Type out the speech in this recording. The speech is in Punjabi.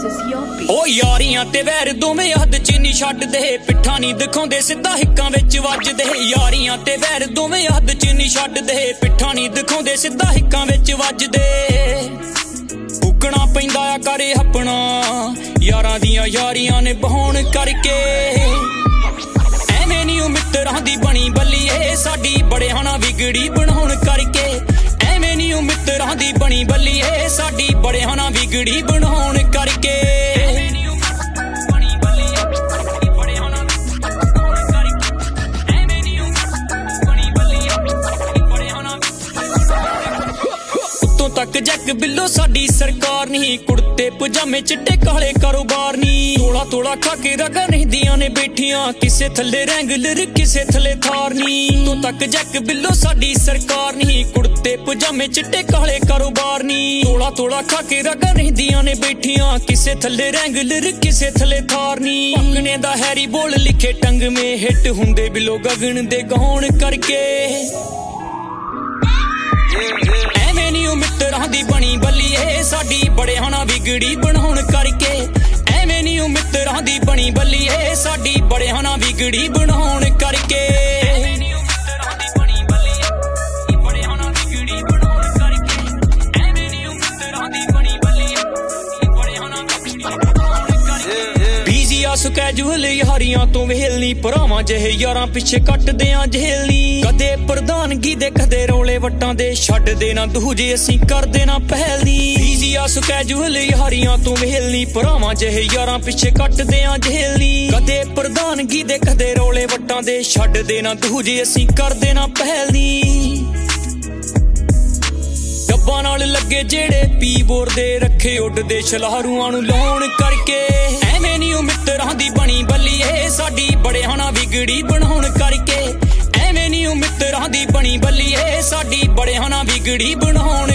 ओ यारियां ते वैर दोवें हद च नहीं छड्डदे, पिट्ठां नहीं दिखाउंदे सिद्धा हिक्कां विच वजदे। यारियां ते वैर दोवें हद च नहीं छड्डदे, पिट्ठां नहीं दिखाउंदे सिद्धा हिक्कां विच वजदे। फूकना पैंदा आ करे अपना यारां दियां यारियां ने बहाउण करके। ਐਵੇਂ ਨਹੀਂ ਮਿੱਤਰਾਂ ਦੀ ਬਣੀ ਬੱਲੀਏ ਸਾਡੀ ਬੜਿਆਂ ਨਾਲ ਵਿਗੜੀ ਬਣਾਉਣ ਕਰਕੇ। ਐਵੇਂ ਨਹੀਂ ਮਿੱਤਰਾਂ ਦੀ ਬਣੀ ਬੱਲੀਏ ਸਾਡੀ ਬੜਿਆਂ ਨਾਲ ਵਿਗੜੀ ਬਣਾਉਣ ਕਰਕੇ। तक जग बिल्लो साडी सरकार नहीं, कुर्ते पजामे चिट्टे काले कारोबार नहीं। तोड़ा तोड़ा खा के रगा नहीं दियां ने बैठियां, किसे थले रैंगलर किसे थले थार नहीं। तो तक जग बिल्लो साडी सरकार नहीं, कुर्ते पजामे चिट्टे काले कारोबार नहीं। तोड़ा तोड़ा खा के रगा नहीं दियां ने बैठियां, किसे थले रैंगलर किसे थले थार नहीं। पकने दा हैरी बोल लिखे टंग में हिट हुंदे बिल्लो गगन दे गाउण करके। ਐਵੇਂ ਨਹੀਂ ਮਿੱਤਰਾਂ ਦੀ ਬਣੀ ਬੱਲੀਏ ਸਾਡੀ ਬੜਿਆਂ ਨਾਲ ਵਿਗੜੀ ਬਣਾਉਣ ਕਰਕੇ। ਐਵੇਂ ਨਹੀਂ ਮਿੱਤਰਾਂ ਦੀ ਬਣੀ ਬੱਲੀਏ ਸਾਡੀ ਬੜਿਆਂ ਨਾਲ ਵਿਗੜੀ ਬਣਾਉਣ ਕਰਕੇ। ਐਵੇਂ ਨਹੀਂ ਮਿੱਤਰਾਂ ਦੀ ਬਣੀ ਬੱਲੀਏ ਬੜਿਆਂ ਨਾਲ ਵਿਗੜੀ ਬਣਾਉਣ ਕਰਕੇ। ਐਵੇਂ ਨਹੀਂ ਮਿੱਤਰਾਂ ਦੀ ਬਣੀ ਬੱਲੀਏ ਬੜਿਆਂ ਨਾਲ ਵਿਗੜੀ ਬਣਾਉਣ ਕਰਕੇ। ਬੀਜ਼ੀ ਆ ਸਕੈਜੂਅਲ ਯਾਰੀਆਂ ਤੋਂ ਵੇਲਨੀ, ਭਰਾਵਾਂ ਜਿਹੇ ਯਾਰਾਂ ਪਿੱਛੇ ਕੱਟਦੇ ਆਂ ਜੇਲਨੀ। ਕਦੇ ਪ੍ਰਧਾਨਗੀ ਦੇ ਕਦੇ ਰੌਲੇ ਵੱਟਾਂ ਦੇ, ਛੱਡਦੇ ਨਾ ਦੂਜੇ ਅਸੀਂ ਕਰਦੇ ਨਾ ਪਹਿਲ ਨੀ। ਈਜ਼ੀ ਆ ਸਕੈਜੂਅਲ ਯਾਰੀਆਂ ਤੋਂ ਵੇਲਨੀ, ਭਰਾਵਾਂ ਜਿਹੇ ਯਾਰਾਂ ਪਿੱਛੇ ਕੱਟਦੇ ਆਂ ਜੇਲਨੀ। ਕਦੇ ਪ੍ਰਧਾਨਗੀ ਦੇ ਕਦੇ ਰੌਲੇ ਵੱਟਾਂ ਦੇ, ਛੱਡਦੇ ਨਾ ਦੂਜੇ ਅਸੀਂ ਕਰਦੇ ਨਾ ਪਹਿਲ ਨੀ। ਡੱਬਾਂ ਨਾਲ ਲੱਗੇ ਜਿਹੜੇ ਪੀ ਬੋਰ ਦੇ, ਰੱਖੇ ਉੱਡਦੇ ਛਲਾਰੂਆਂ ਨੂੰ ਲਾਉਣ ਕਰਕੇ। ਐਵੇਂ ਨਹੀਂ ਮਿੱਤਰਾਂ ਦੀ ਬਣੀ ਬੱਲੀਏ ਸਾਡੀ ਬੜਿਆਂ ਨਾਲ ਵਿਗੜੀ ਬਣਾਉਣ ਕਰਕੇ। ਐਵੇਂ ਨਹੀਂ ਮਿੱਤਰਾਂ ਦੀ ਬਣੀ ਬੱਲੀਏ ਸਾਡੀ ਬੜਿਆਂ ਨਾਲ ਵਿਗੜੀ ਬਣਾਉਣ